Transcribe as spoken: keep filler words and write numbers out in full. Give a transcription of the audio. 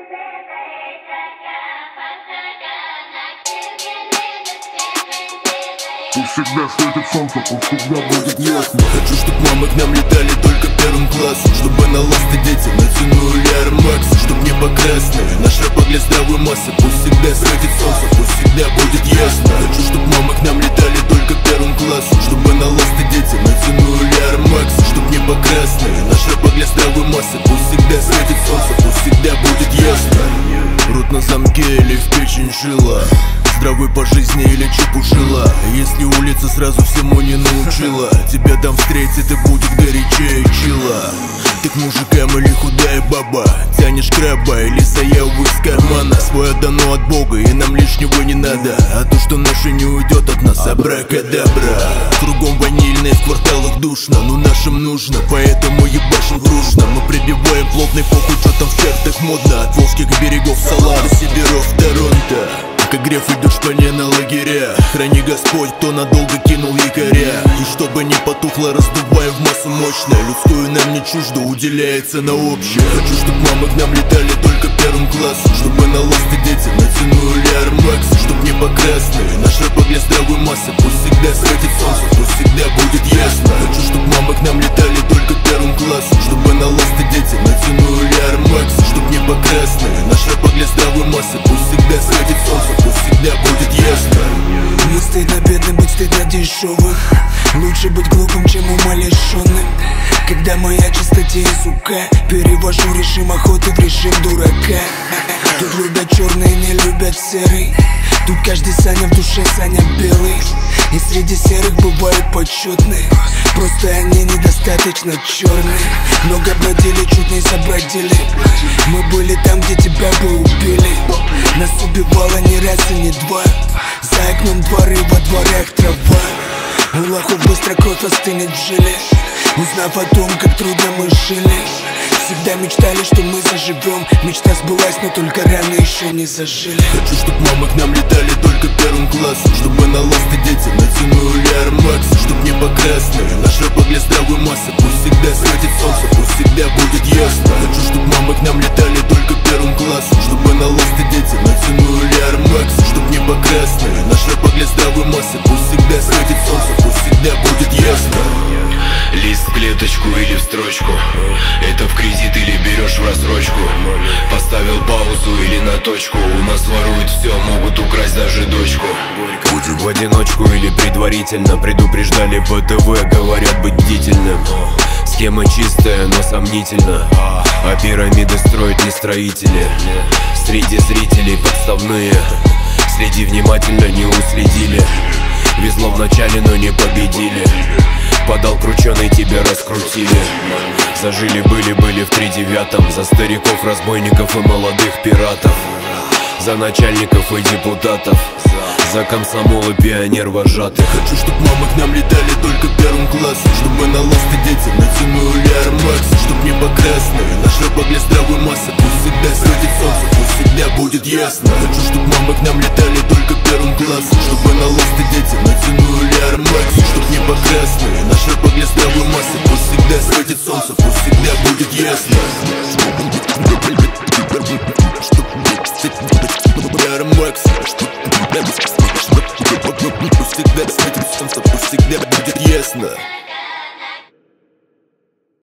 Пусть всегда светит солнце, пусть всегда будет ясно. Хочу, чтоб мамы к нам летали только первым классом, чтобы на ласты дети натянули Air Max, чтоб небо красное, наш рэп для здравой массы. Пусть всегда светит солнце, пусть всегда будет ясно. Хочу, чтоб мамы к нам летали только первым классом, чтобы на ласты дети натянули Air Max, чтоб небо красное, наш рэп для здравой массы. Пусть всегда светит солнце, пусть всегда будет ясно. Рот на замке или в печень жила, здравый по жизни или чепушила. Если улица сразу всему не научила, тебя там встретит и будет горячее чила. Ты к мужикам или худая баба, тянешь краба или заяву из кармана. Свое дано от Бога и нам лишнего не надо, а то, что наше не уйдет от нас, абракадабра. Кругом ванильное, в кварталах душно, но нашим нужно, поэтому ебашим дружно. Мы прибиваем плотный похуй, что там в чартах модно. От волжских берегов Салар до северов Торонто. Как греф идет шпане на лагеря, храни Господь, кто надолго кинул якоря. И чтобы не потухло, раздуваем в массу мощное. Людскую нам не чуждо, уделяется на общее. Хочу, чтоб мамы к нам летали только первым классом, чтобы на ласты дети натянули Air Max, чтоб небо красное, наш рэп для здравой массы. Пусть всегда светит солнце, пусть всегда будет ясно. Хочу, чтоб мамы к нам летали только первым классом, чтобы на ласты дети натянули Air Max, чтоб небо красное, наш рэп для здравой массы. Пусть всегда светит солнце, пусть всегда будет ясно. Не стыдно бедным быть, стыдно дешевых. Лучше быть глупым, чем умалишенным. Когда моя чистоте и сука, перевожу режим охоты в режим дурака. Тут любят черный, не любят серый. Тут каждый Саня в душе, Саня белый. И среди серых бывают почетные, просто они недостаточно черные. Много бродили, чуть не забродили. Мы были там, где тебя бы убили. Нас убивало не раз и не два. За окном дворы, во дворах трава. У лохов быстро кровь остынет в жиле, узнав о том, как трудно мы жили. Всегда мечтали, что мы заживем. Мечта сбылась, но только раны еще не зажили. Хочу, чтоб мамы к нам летали только первым классом, чтобы на ласты дети натянули Air Max, чтоб небо красное, наш рэп для здравой массы. Пусть всегда светит солнце, пусть всегда будет ясно. Хочу, чтоб мамы к нам летали только первым классом, чтобы на ласты дети натянули Air Max, чтоб небо красное, наш рэп для здравой массы. Пусть всегда светит солнце, пусть всегда будет ясно. Лист в клеточку или в строчку, это в кредит или берешь в рассрочку. Поставил паузу или на точку, у нас воруют все, могут украсть даже дочку. Будем в одиночку или предварительно, предупреждали по ТВ, говорят быть бдительным. Схема чистая, но сомнительно, а пирамиды строят не строители. Среди зрителей подставные, среди внимательно не уследили. Везло в начале, но не победили. Подал крученый, тебя раскрутили. Зажили были-были в тридевятом. За стариков, разбойников и молодых пиратов. За начальников и депутатов. За комсомол и пионер вожатых. Хочу, чтоб мамы к нам летали только первым классом, чтобы на ласты дети натянули Air Max, чтоб небо красное, наш рэп для здравой массы. Пусть всегда светит солнце, пусть всегда будет ясно. Хочу, чтоб мамы к нам летали только первым классом, чтобы на ласты дети натянули Air Max, чтоб небо красное, наш рэп для здравой массы. Пусть всегда светит солнце, пусть всегда будет ясно.